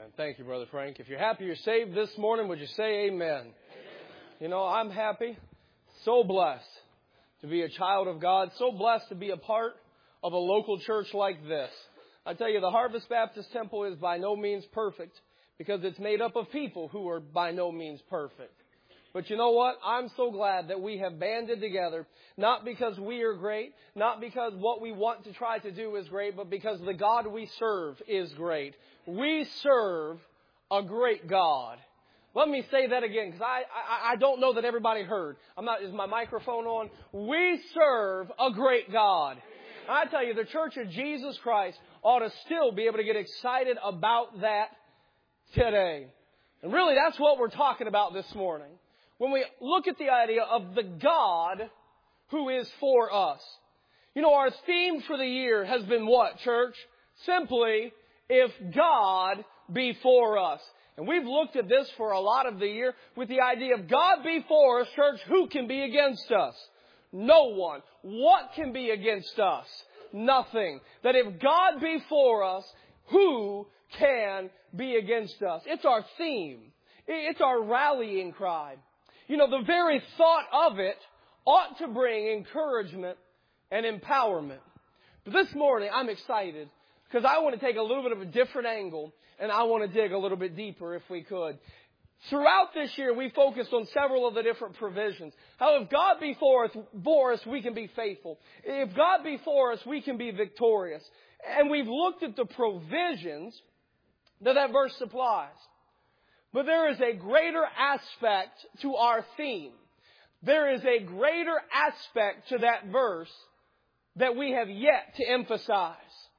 Thank you, Brother Frank. If you're happy you're saved this morning, would you say amen? Amen. You know, I'm happy, so blessed to be a child of God, so blessed to be a part of a local church like this. I tell you, the Harvest Baptist Temple is by no means perfect because it's made up of people who are by no means perfect. But you know what? I'm so glad that we have banded together, not because we are great, not because what we want to try to do is great, but because the God we serve is great. We serve a great God. Let me say that again, because I don't know that everybody heard. Is my microphone on? We serve a great God. And I tell you, the Church of Jesus Christ ought to still be able to get excited about that today. And really, that's what we're talking about this morning. When we look at the idea of the God who is for us. You know, our theme for the year has been what, church? Simply, if God be for us. And we've looked at this for a lot of the year with the idea of God be for us, church, who can be against us? No one. What can be against us? Nothing. That if God be for us, who can be against us? It's our theme. It's our rallying cry. You know, the very thought of it ought to bring encouragement and empowerment. But this morning, I'm excited because I want to take a little bit of a different angle and I want to dig a little bit deeper if we could. Throughout this year, we focused on several of the different provisions. How if God be for us, we can be faithful. If God be for us, we can be victorious. And we've looked at the provisions that verse supplies. But there is a greater aspect to our theme. There is a greater aspect to that verse that we have yet to emphasize.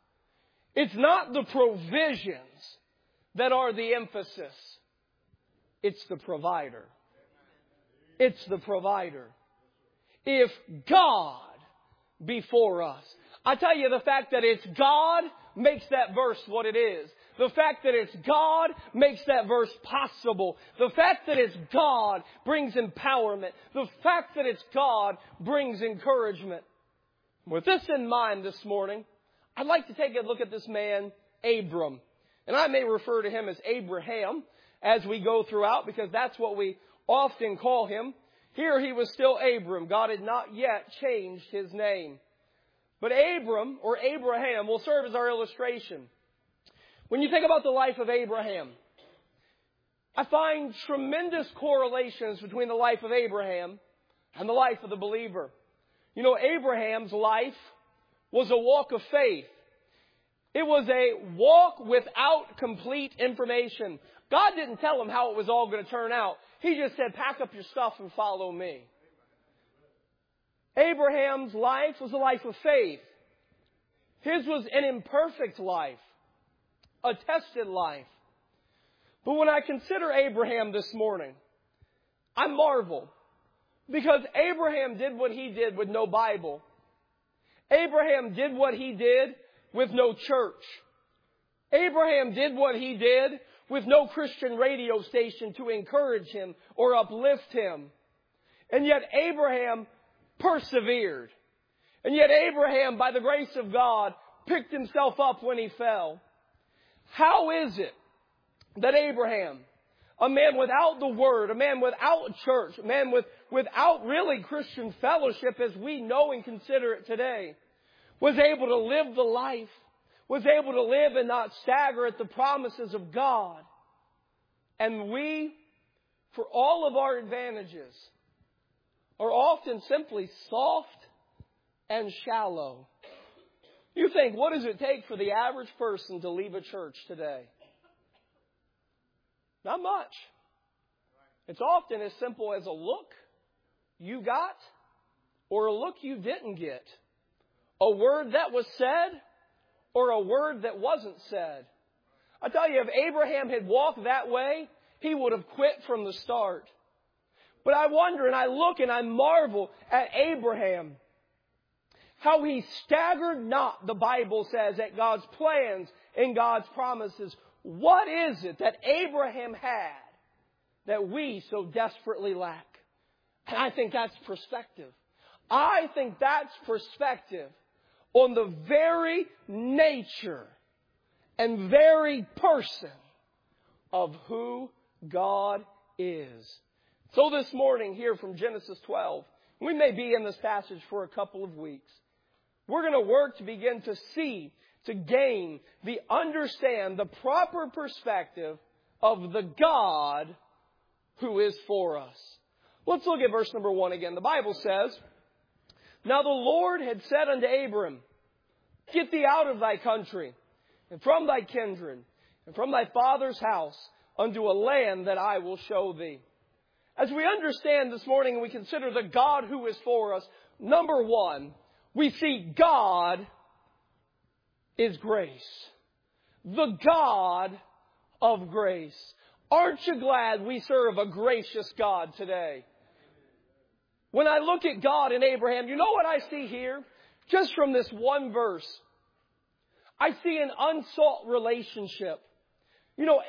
It's not the provisions that are the emphasis. It's the provider. It's the provider. If God be for us. I tell you, the fact that it's God makes that verse what it is. The fact that it's God makes that verse possible. The fact that it's God brings empowerment. The fact that it's God brings encouragement. With this in mind this morning, I'd like to take a look at this man, Abram. And I may refer to him as Abraham as we go throughout because that's what we often call him. Here he was still Abram. God had not yet changed his name. But Abram, or Abraham, will serve as our illustration. When you think about the life of Abraham, I find tremendous correlations between the life of Abraham and the life of the believer. You know, Abraham's life was a walk of faith. It was a walk without complete information. God didn't tell him how it was all going to turn out. He just said, pack up your stuff and follow me. Abraham's life was a life of faith. His was an imperfect life. A tested life. But when I consider Abraham this morning, I marvel. Because Abraham did what he did with no Bible. Abraham did what he did with no church. Abraham did what he did with no Christian radio station to encourage him or uplift him. And yet Abraham persevered. And yet Abraham, by the grace of God, picked himself up when he fell. How is it that Abraham, a man without the Word, a man without church, a man without really Christian fellowship as we know and consider it today, was able to live the life, was able to live and not stagger at the promises of God. And we, for all of our advantages, are often simply soft and shallow. You think, what does it take for the average person to leave a church today? Not much. It's often as simple as a look you got or a look you didn't get. A word that was said or a word that wasn't said. I tell you, if Abraham had walked that way, he would have quit from the start. But I wonder and I look and I marvel at Abraham. How he staggered not, the Bible says, at God's plans and God's promises. What is it that Abraham had that we so desperately lack? And I think that's perspective. I think that's perspective on the very nature and very person of who God is. So this morning here from Genesis 12, we may be in this passage for a couple of weeks. We're going to work to begin to see, to gain, understand the proper perspective of the God who is for us. Let's look at verse number 1 again. The Bible says, "Now the Lord had said unto Abram, Get thee out of thy country, and from thy kindred, and from thy father's house, unto a land that I will show thee." As we understand this morning and we consider the God who is for us, number one, we see God is grace. The God of grace. Aren't you glad we serve a gracious God today? When I look at God and Abraham, you know what I see here? Just from this one verse, I see an unsought relationship. You know,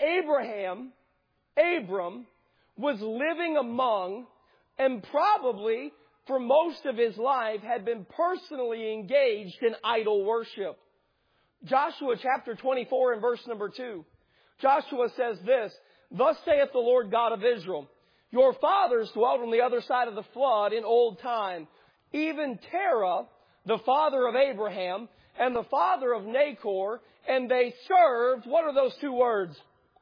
Abram was living among and probably for most of his life had been personally engaged in idol worship. Joshua chapter 24 and verse number 2. Joshua says this, "Thus saith the Lord God of Israel, Your fathers dwelt on the other side of the flood in old time, even Terah, the father of Abraham, and the father of Nahor, and they served," what are those two words?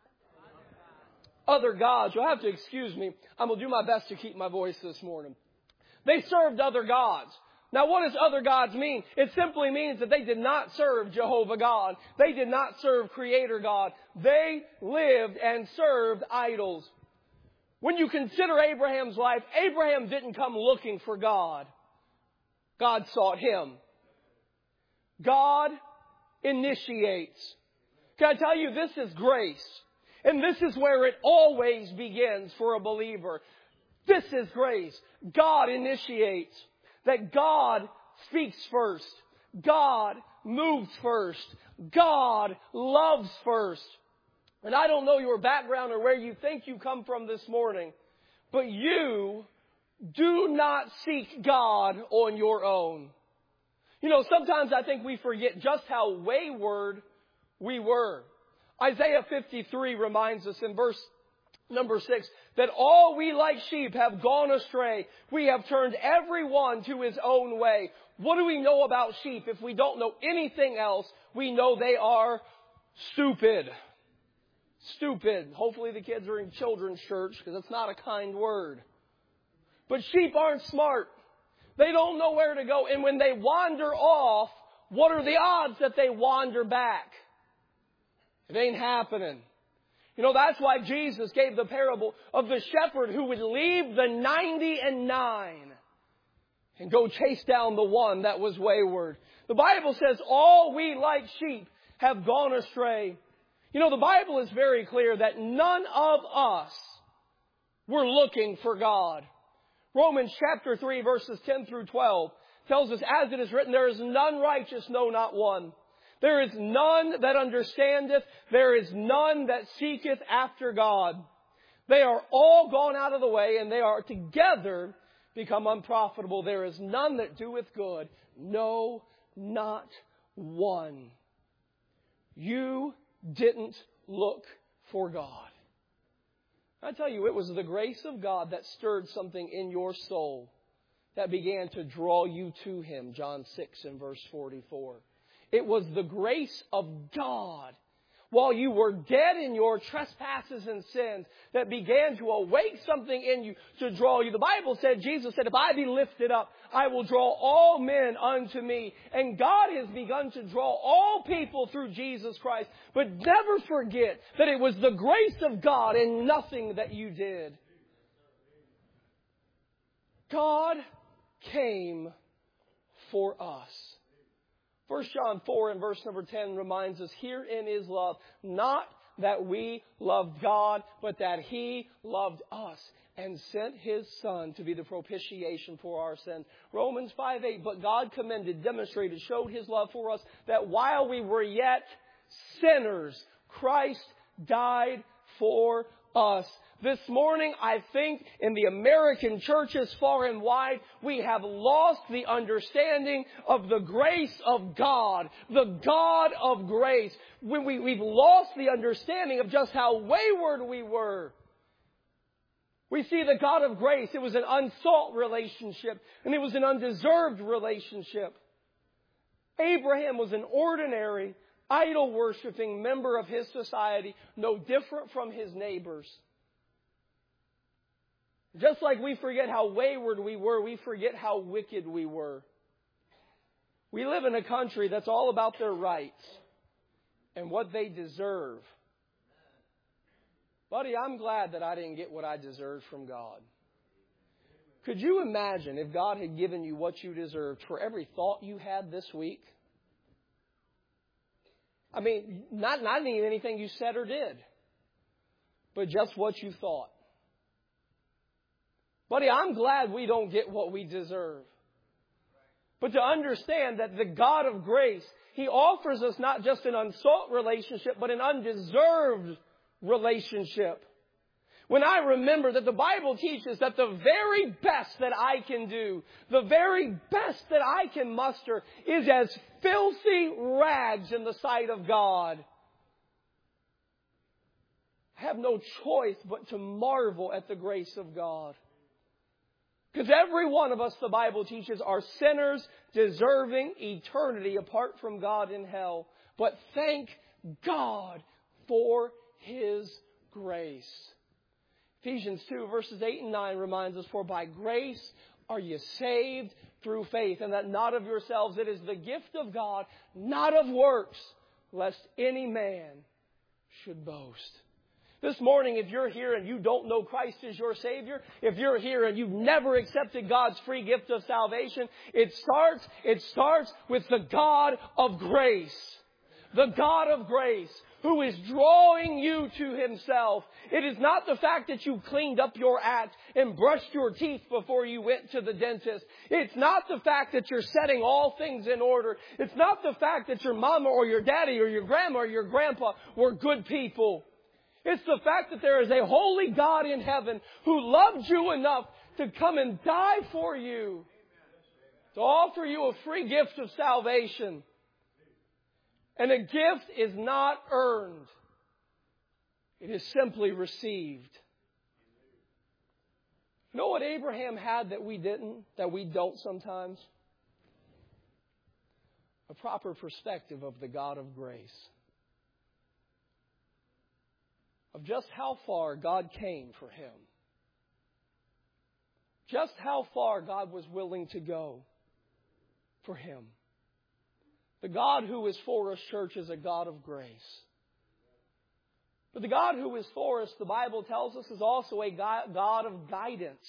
Other gods. You'll have to excuse me. I'm going to do my best to keep my voice this morning. They served other gods. Now, what does other gods mean? It simply means that they did not serve Jehovah God. They did not serve Creator God. They lived and served idols. When you consider Abraham's life, Abraham didn't come looking for God. God sought him. God initiates. Can I tell you, this is grace. And this is where it always begins for a believer. This is grace. God initiates. That God speaks first. God moves first. God loves first. And I don't know your background or where you think you come from this morning, but you do not seek God on your own. You know, sometimes I think we forget just how wayward we were. Isaiah 53 reminds us in verse number 6 that all we like sheep have gone astray. We have turned everyone to his own way. What do we know about sheep? If we don't know anything else, we know they are stupid. Stupid. Hopefully the kids are in children's church because it's not a kind word. But sheep aren't smart. They don't know where to go. And when they wander off, what are the odds that they wander back? It ain't happening. You know, that's why Jesus gave the parable of the shepherd who would leave the 99 and go chase down the one that was wayward. The Bible says all we like sheep have gone astray. You know, the Bible is very clear that none of us were looking for God. Romans chapter 3 verses 10 through 12 tells us, "As it is written, there is none righteous, no, not one. There is none that understandeth. There is none that seeketh after God. They are all gone out of the way, and they are together become unprofitable. There is none that doeth good. No, not one." You didn't look for God. I tell you, it was the grace of God that stirred something in your soul that began to draw you to Him. John 6 and verse 44. It was the grace of God, while you were dead in your trespasses and sins, that began to awake something in you to draw you. The Bible said, Jesus said, "If I be lifted up, I will draw all men unto me." And God has begun to draw all people through Jesus Christ. But never forget that it was the grace of God and nothing that you did. God came for us. 1 John 4 and verse number 10 reminds us, "Herein is love, not that we loved God, but that He loved us and sent His Son to be the propitiation for our sins." Romans 5:8, "But God commended, demonstrated, showed His love for us, that while we were yet sinners, Christ died for us." This morning, I think in the American churches far and wide, we have lost the understanding of the grace of God, the God of grace. When we've lost the understanding of just how wayward we were. We see the God of grace. It was an unsought relationship, and it was an undeserved relationship. Abraham was an ordinary, idol-worshiping member of his society, no different from his neighbors. Just like we forget how wayward we were, we forget how wicked we were. We live in a country that's all about their rights and what they deserve. Buddy, I'm glad that I didn't get what I deserved from God. Could you imagine if God had given you what you deserved for every thought you had this week? I mean, not even anything you said or did, but just what you thought. Buddy, I'm glad we don't get what we deserve. But to understand that the God of grace, He offers us not just an unsought relationship, but an undeserved relationship. When I remember that the Bible teaches that the very best that I can do, the very best that I can muster is as filthy rags in the sight of God. I have no choice but to marvel at the grace of God. Because every one of us, the Bible teaches, are sinners deserving eternity apart from God in hell. But thank God for His grace. Ephesians 2 verses 8 and 9 reminds us, for by grace are you saved through faith, and that not of yourselves, it is the gift of God, not of works, lest any man should boast. This morning, if you're here and you don't know Christ as your Savior, if you're here and you've never accepted God's free gift of salvation, it starts with the God of grace. The God of grace, who is drawing you to Himself. It is not the fact that you cleaned up your act and brushed your teeth before you went to the dentist. It's not the fact that you're setting all things in order. It's not the fact that your mama or your daddy or your grandma or your grandpa were good people. It's the fact that there is a holy God in heaven who loved you enough to come and die for you, to offer you a free gift of salvation. And a gift is not earned. It is simply received. You know what Abraham had that we didn't, that we don't sometimes? A proper perspective of the God of grace. Of just how far God came for him. Just how far God was willing to go for him. The God who is for us, church, is a God of grace. But the God who is for us, the Bible tells us, is also a God of guidance.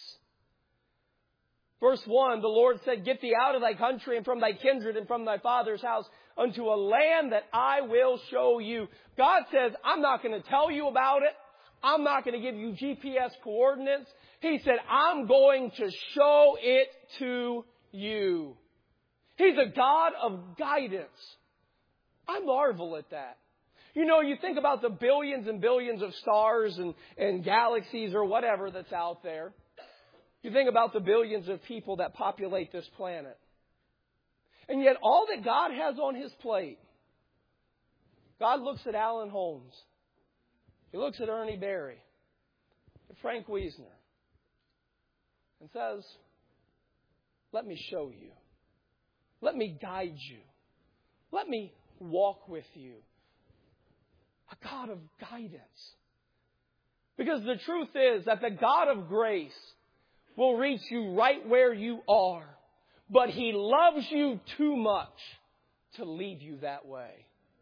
Verse 1, the Lord said, get thee out of thy country and from thy kindred and from thy father's house unto a land that I will show you. God says, I'm not going to tell you about it. I'm not going to give you GPS coordinates. He said, I'm going to show it to you. He's a God of guidance. I marvel at that. You know, you think about the billions and billions of stars and galaxies or whatever that's out there. You think about the billions of people that populate this planet. And yet all that God has on His plate, God looks at Alan Holmes. He looks at Ernie Berry, at Frank Wiesner, and says, let me show you. Let me guide you. Let me walk with you. A God of guidance. Because the truth is that the God of grace will reach you right where you are. But He loves you too much to leave you that way.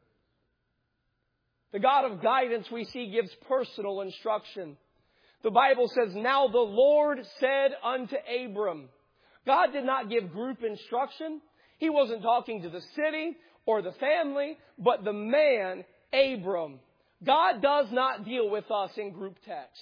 The God of guidance we see gives personal instruction. The Bible says, now the Lord said unto Abram. God did not give group instruction. He wasn't talking to the city or the family, but the man, Abram. God does not deal with us in group text.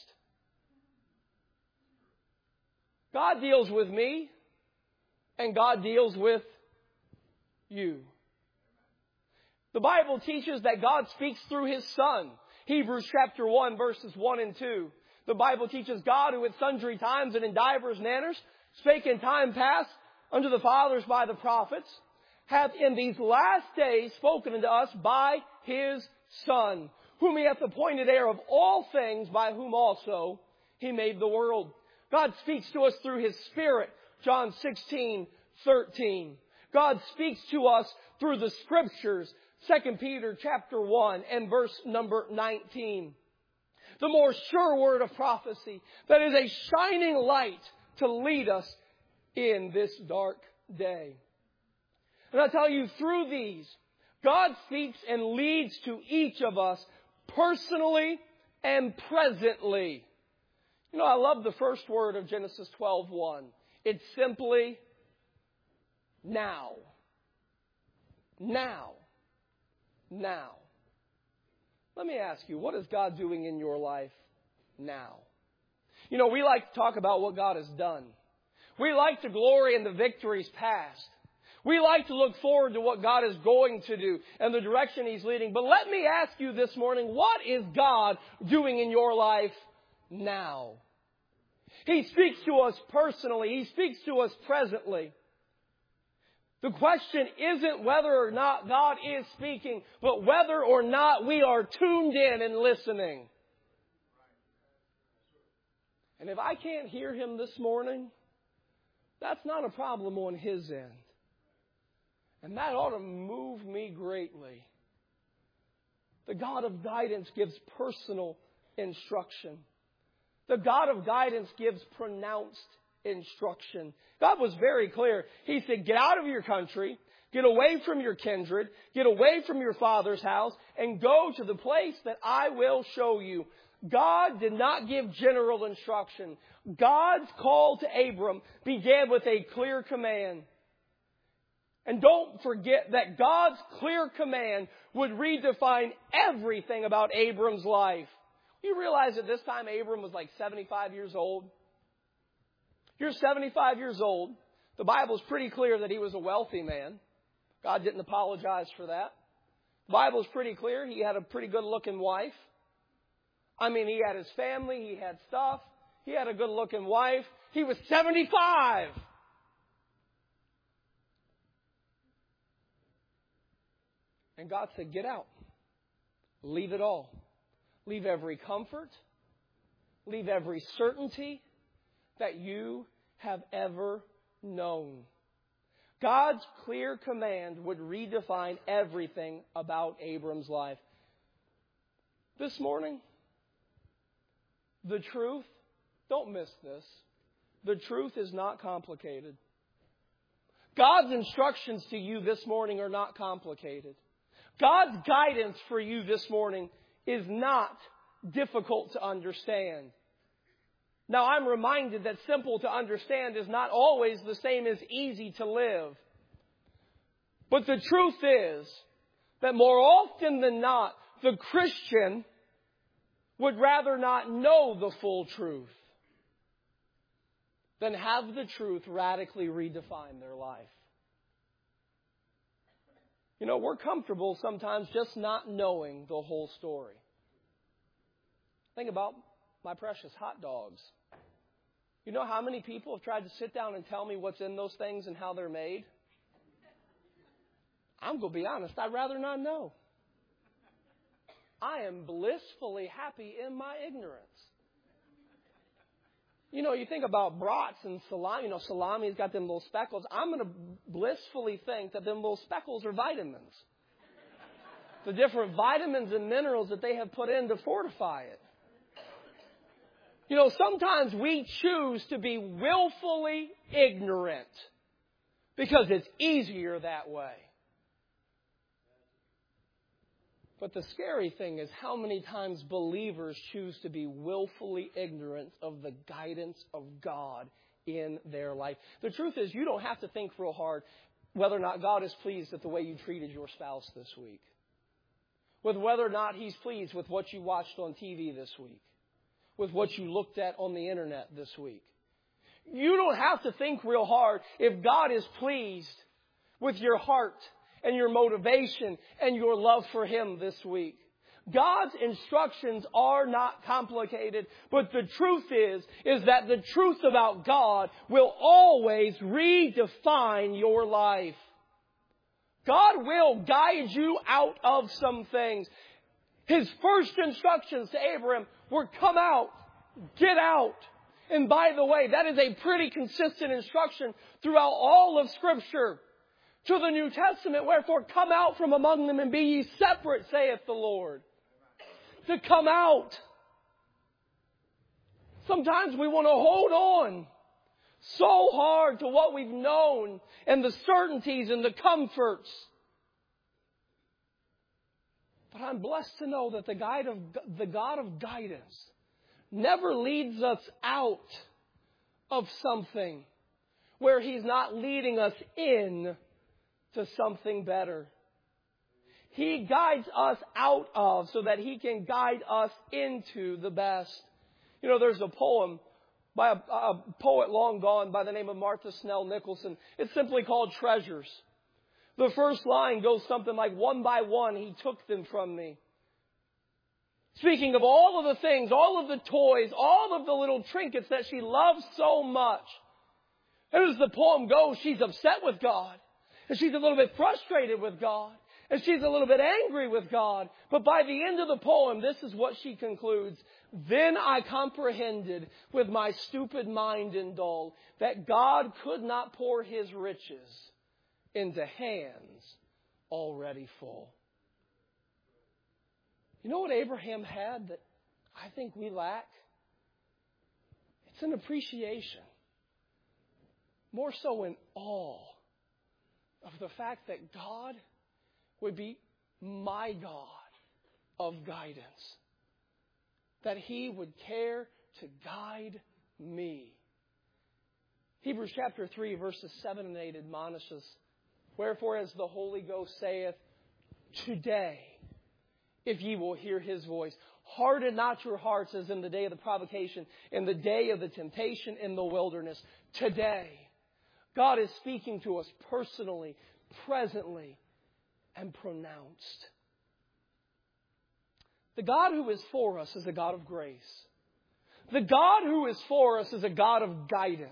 God deals with me, and God deals with you. The Bible teaches that God speaks through His Son. Hebrews chapter 1, verses 1 and 2. The Bible teaches God, who at sundry times and in divers manners spake in time past unto the fathers by the prophets, hath in these last days spoken unto us by His Son, whom He hath appointed heir of all things, by whom also He made the world. God speaks to us through His Spirit, John 16:13. God speaks to us through the Scriptures, 2 Peter chapter 1 and verse number 19. The more sure word of prophecy that is a shining light to lead us in this dark day. And I tell you, through these, God speaks and leads to each of us personally and presently. You know, I love the first word of Genesis 12:1. It's simply now. Now. Now. Let me ask you, what is God doing in your life now? You know, we like to talk about what God has done. We like to glory in the victories past. We like to look forward to what God is going to do and the direction He's leading. But let me ask you this morning, what is God doing in your life now? He speaks to us personally. He speaks to us presently. The question isn't whether or not God is speaking, but whether or not we are tuned in and listening. And if I can't hear Him this morning, that's not a problem on His end. And that ought to move me greatly. The God of guidance gives personal instruction. The God of guidance gives pronounced instruction. God was very clear. He said, get out of your country, get away from your kindred, get away from your father's house, and go to the place that I will show you. God did not give general instruction. God's call to Abram began with a clear command. And don't forget that God's clear command would redefine everything about Abram's life. You realize at this time Abram was like 75 years old? You're 75 years old. The Bible's pretty clear that he was a wealthy man. God didn't apologize for that. The Bible's pretty clear. He had a pretty good-looking wife. I mean, he had his family. He had stuff. He had a good-looking wife. He was 75. And God said, get out. Leave it all. Leave every comfort. Leave every certainty that you have ever known. God's clear command would redefine everything about Abram's life. This morning, the truth, don't miss this, the truth is not complicated. God's instructions to you this morning are not complicated. God's guidance for you this morning is not difficult to understand. Now, I'm reminded that simple to understand is not always the same as easy to live. But the truth is that more often than not, the Christian would rather not know the full truth than have the truth radically redefine their life. You know, we're comfortable sometimes just not knowing the whole story. Think about my precious hot dogs. You know how many people have tried to sit down and tell me what's in those things and how they're made? I'm going to be honest, I'd rather not know. I am blissfully happy in my ignorance. You know, you think about brats and salami. You know, salami's got them little speckles. I'm going to blissfully think that them little speckles are vitamins. The different vitamins and minerals that they have put in to fortify it. You know, sometimes we choose to be willfully ignorant because it's easier that way. But the scary thing is how many times believers choose to be willfully ignorant of the guidance of God in their life. The truth is, you don't have to think real hard whether or not God is pleased with the way you treated your spouse this week. With whether or not He's pleased with what you watched on TV this week. With what you looked at on the internet this week. You don't have to think real hard if God is pleased with your heart and your motivation and your love for Him this week. God's instructions are not complicated, but the truth is that the truth about God will always redefine your life. God will guide you out of some things. His first instructions to Abraham were come out, get out. And by the way, that is a pretty consistent instruction throughout all of Scripture. To the New Testament, wherefore come out from among them and be ye separate, saith the Lord. To come out. Sometimes we want to hold on so hard to what we've known and the certainties and the comforts. But I'm blessed to know that the God of guidance never leads us out of something where He's not leading us in to something better. He guides us out of so that He can guide us into the best. You know, there's a poem by a poet long gone by the name of Martha Snell Nicholson. It's simply called Treasures. The first line goes something like, one by one He took them from me. Speaking of all of the things, all of the toys, all of the little trinkets that she loves so much. And as the poem goes, she's upset with God. And she's a little bit frustrated with God. And she's a little bit angry with God. But by the end of the poem, this is what she concludes. Then I comprehended with my stupid mind and dull that God could not pour His riches into hands already full. You know what Abraham had that I think we lack? It's an appreciation. More so in awe of the fact that God would be my God of guidance. That He would care to guide me. Hebrews chapter 3 verses 7 and 8 admonishes, wherefore as the Holy Ghost saith, today, if ye will hear His voice, harden not your hearts as in the day of the provocation, in the day of the temptation in the wilderness. Today, God is speaking to us personally, presently, and pronounced. The God who is for us is a God of grace. The God who is for us is a God of guidance.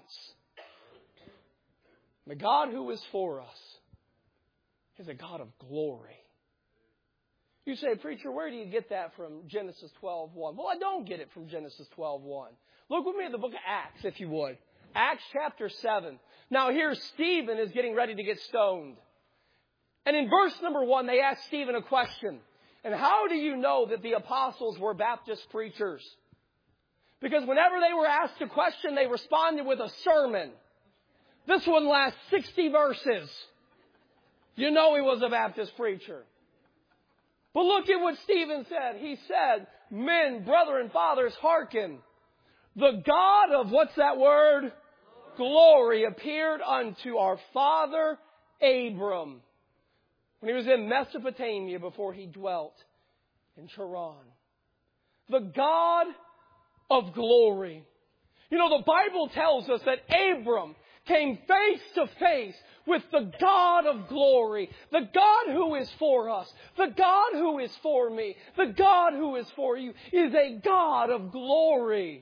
The God who is for us is a God of glory. You say, preacher, where do you get that from Genesis 12:1? Well, I don't get it from Genesis 12:1. Look with me at the book of Acts, if you would. Acts chapter 7. Now here Stephen is getting ready to get stoned. And in verse number 1, they ask Stephen a question. And how do you know that the apostles were Baptist preachers? Because whenever they were asked a question, they responded with a sermon. This one lasts 60 verses. You know he was a Baptist preacher. But look at what Stephen said. He said, men, brethren, fathers, hearken. The God of, what's that word? Glory appeared unto our father Abram when he was in Mesopotamia before he dwelt in Charan. The God of glory. You know, the Bible tells us that Abram came face to face with the God of glory, the God who is for us, the God who is for me, the God who is for you is a God of glory.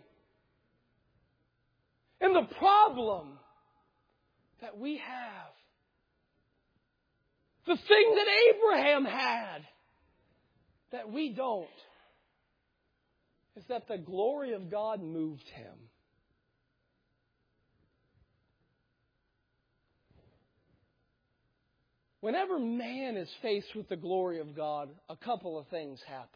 And the problem that we have, the thing that Abraham had that we don't, is that the glory of God moved him. Whenever man is faced with the glory of God, a couple of things happen.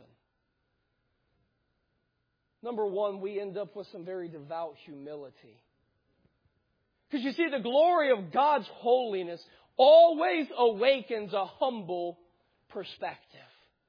Number one, we end up with some very devout humility. Because you see, the glory of God's holiness always awakens a humble perspective.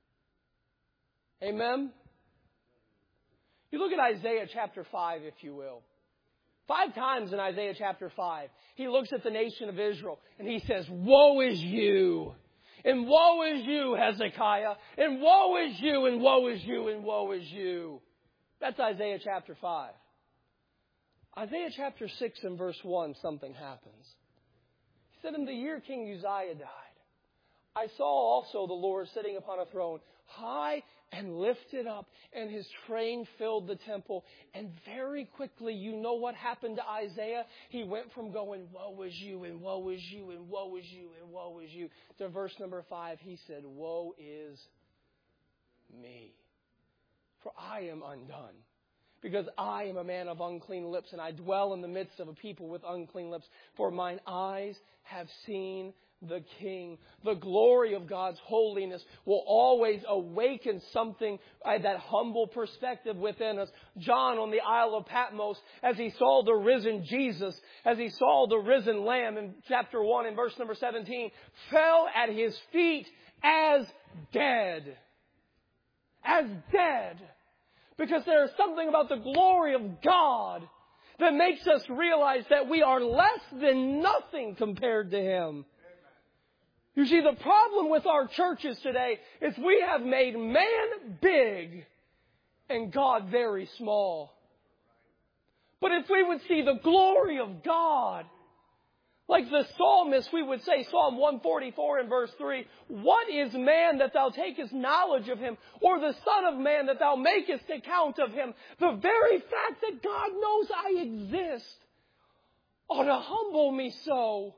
Amen? You look at Isaiah chapter 5, if you will. 5 times in Isaiah chapter 5, he looks at the nation of Israel and he says, woe is you, and woe is you, Hezekiah, and woe is you, and woe is you, and woe is you. That's Isaiah chapter 5. Isaiah chapter 6 and verse 1, something happens. He said, in the year King Uzziah died, I saw also the Lord sitting upon a throne, high and lifted up, and his train filled the temple. And very quickly, you know what happened to Isaiah? He went from going, woe is you, and woe is you, and woe is you, and woe is you, to verse number 5. He said, woe is me, for I am undone. Because I am a man of unclean lips, and I dwell in the midst of a people with unclean lips. For mine eyes have seen the King. The glory of God's holiness will always awaken something, that humble perspective within us. John on the Isle of Patmos, as he saw the risen Jesus, as he saw the risen Lamb in chapter 1 and verse number 17, fell at his feet as dead. As dead. Because there is something about the glory of God that makes us realize that we are less than nothing compared to Him. You see, the problem with our churches today is we have made man big and God very small. But if we would see the glory of God, like the psalmist, we would say, Psalm 144 and verse 3, what is man that thou takest knowledge of him, or the son of man that thou makest account of him? The very fact that God knows I exist ought to humble me so.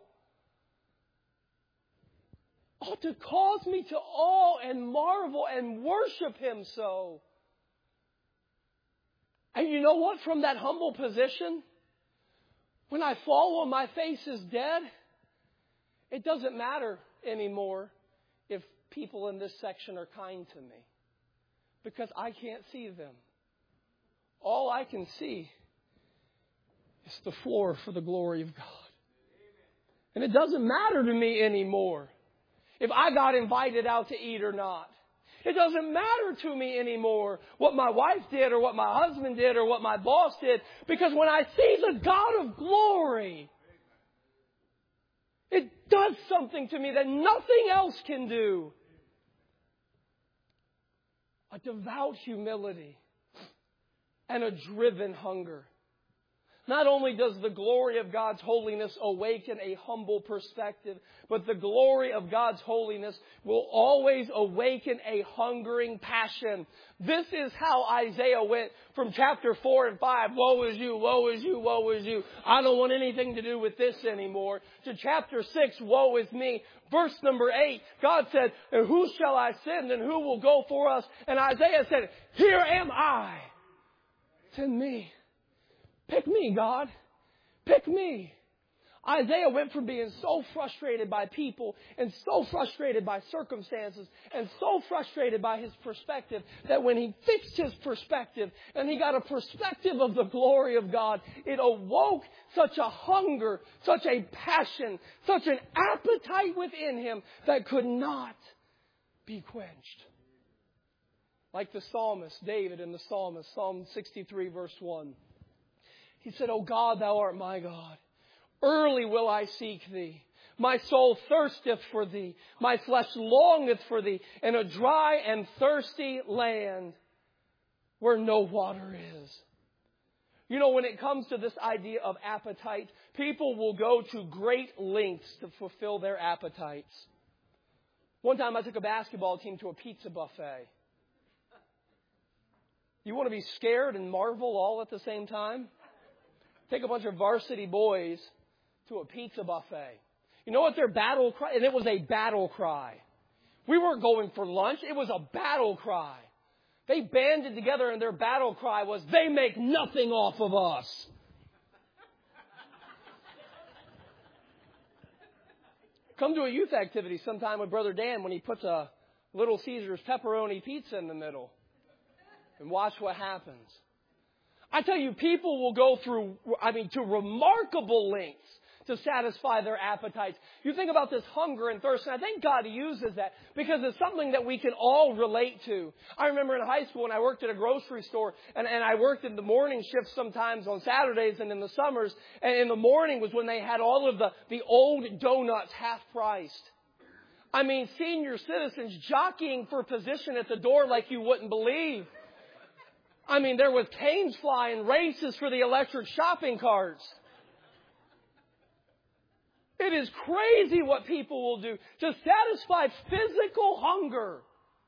Ought to cause me to awe and marvel and worship Him so. And you know what? From that humble position, when I fall on my face as dead, it doesn't matter anymore if people in this section are kind to me, because I can't see them. All I can see is the floor for the glory of God. And it doesn't matter to me anymore if I got invited out to eat or not. It doesn't matter to me anymore what my wife did or what my husband did or what my boss did. Because when I see the God of glory, it does something to me that nothing else can do. A devout humility and a driven hunger. Not only does the glory of God's holiness awaken a humble perspective, but the glory of God's holiness will always awaken a hungering passion. This is how Isaiah went from chapter 4 and 5, woe is you, woe is you, woe is you, I don't want anything to do with this anymore, to chapter 6, woe is me. Verse number 8, God said, and who shall I send and who will go for us? And Isaiah said, here am I, send me. Pick me, God. Pick me. Isaiah went from being so frustrated by people and so frustrated by circumstances and so frustrated by his perspective that when he fixed his perspective and he got a perspective of the glory of God, it awoke such a hunger, such a passion, such an appetite within him that could not be quenched. Like the psalmist, David in the psalmist, Psalm 63 verse 1. He said, O God, thou art my God. Early will I seek thee. My soul thirsteth for thee. My flesh longeth for thee in a dry and thirsty land where no water is. You know, when it comes to this idea of appetite, people will go to great lengths to fulfill their appetites. One time I took a basketball team to a pizza buffet. You want to be scared and marvel all at the same time? Take a bunch of varsity boys to a pizza buffet. You know what their battle cry? And it was a battle cry. We weren't going for lunch. It was a battle cry. They banded together and their battle cry was, they make nothing off of us. Come to a youth activity sometime with Brother Dan when he puts a Little Caesars pepperoni pizza in the middle. And watch what happens. I tell you, people will go through, to remarkable lengths to satisfy their appetites. You think about this hunger and thirst, and I think God uses that because it's something that we can all relate to. I remember in high school when I worked at a grocery store, and I worked in the morning shifts sometimes on Saturdays and in the summers, and in the morning was when they had all of the old donuts half-priced. Senior citizens jockeying for position at the door like you wouldn't believe. There was canes flying, races for the electric shopping carts. It is crazy what people will do to satisfy physical hunger.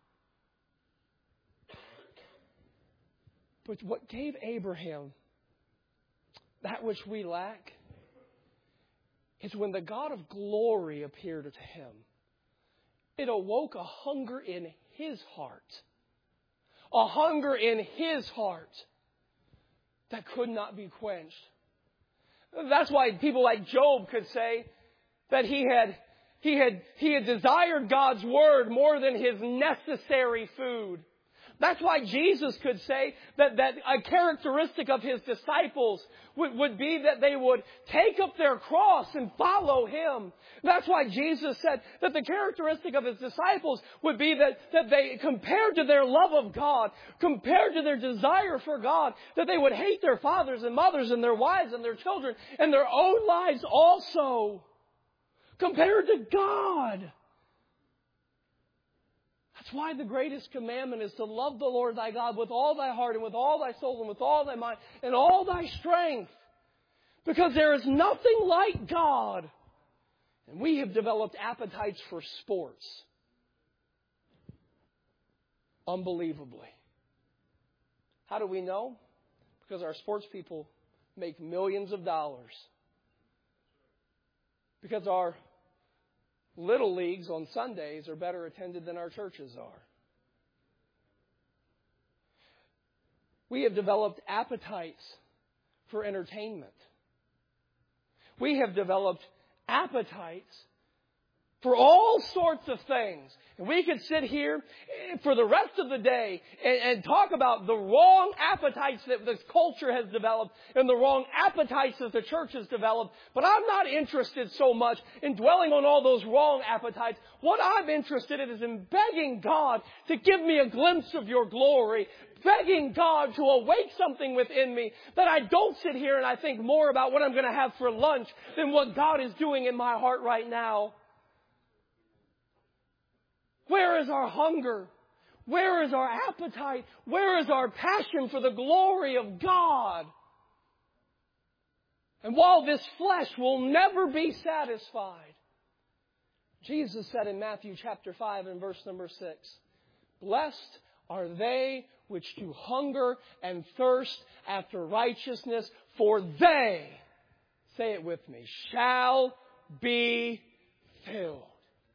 But what gave Abraham that which we lack is when the God of glory appeared to him. It awoke a hunger in his heart. A hunger in his heart that could not be quenched. That's why people like Job could say that he had desired God's word more than his necessary food. That's why Jesus could say that a characteristic of his disciples would be that they would take up their cross and follow him. That's why Jesus said that the characteristic of his disciples would be that they, compared to their love of God, compared to their desire for God, that they would hate their fathers and mothers and their wives and their children and their own lives also. Compared to God. That's why the greatest commandment is to love the Lord thy God with all thy heart and with all thy soul and with all thy mind and all thy strength. Because there is nothing like God. And we have developed appetites for sports. Unbelievably. How do we know? Because our sports people make millions of dollars. Because our little leagues on Sundays are better attended than our churches are. We have developed appetites for entertainment. We have developed appetites for all sorts of things. And we could sit here for the rest of the day and talk about the wrong appetites that this culture has developed and the wrong appetites that the church has developed. But I'm not interested so much in dwelling on all those wrong appetites. What I'm interested in is in begging God to give me a glimpse of your glory. Begging God to awake something within me that I don't sit here and I think more about what I'm going to have for lunch than what God is doing in my heart right now. Where is our hunger? Where is our appetite? Where is our passion for the glory of God? And while this flesh will never be satisfied, Jesus said in Matthew chapter 5 and verse number 6, blessed are they which do hunger and thirst after righteousness, for they, say it with me, shall be filled.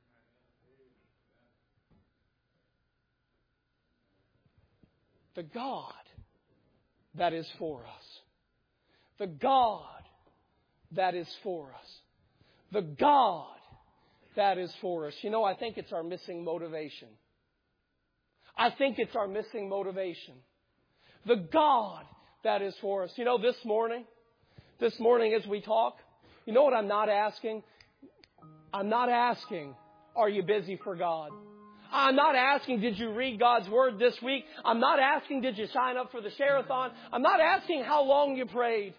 The God that is for us. The God that is for us. The God that is for us. You know, I think it's our missing motivation. I think it's our missing motivation. The God that is for us. You know, this morning as we talk, you know what I'm not asking? I'm not asking, are you busy for God? I'm not asking, did you read God's Word this week? I'm not asking, did you sign up for the Share-a-thon? I'm not asking how long you prayed.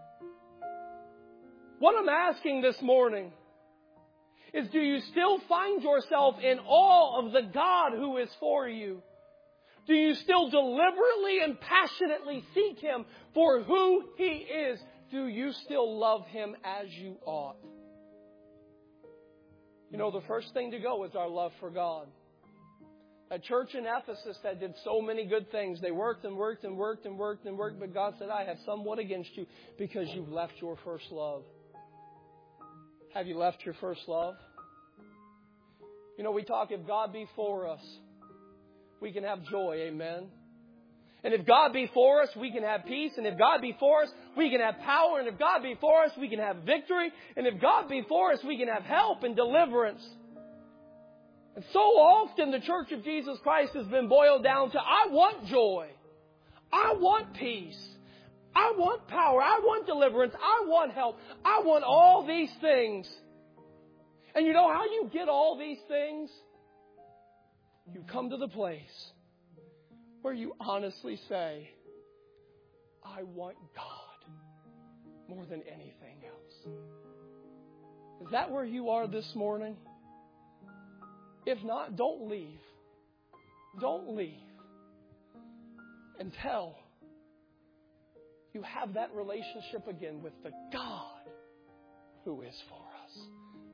What I'm asking this morning is, do you still find yourself in awe of the God who is for you? Do you still deliberately and passionately seek Him for who He is? Do you still love Him as you ought? You know, the first thing to go is our love for God. A church in Ephesus that did so many good things. They worked and worked and worked and worked and worked, but God said, I have somewhat against you because you've left your first love. Have you left your first love? You know, we talk, if God be for us, we can have joy, amen? And if God be for us, we can have peace. And if God be for us, we can have power. And if God be for us, we can have victory. And if God be for us, we can have help and deliverance. And so often the Church of Jesus Christ has been boiled down to, I want joy. I want peace. I want power. I want deliverance. I want help. I want all these things. And you know how you get all these things? You come to the place where you honestly say, I want God more than anything else. Is that where you are this morning? If not, don't leave. Don't leave until you have that relationship again with the God who is for us.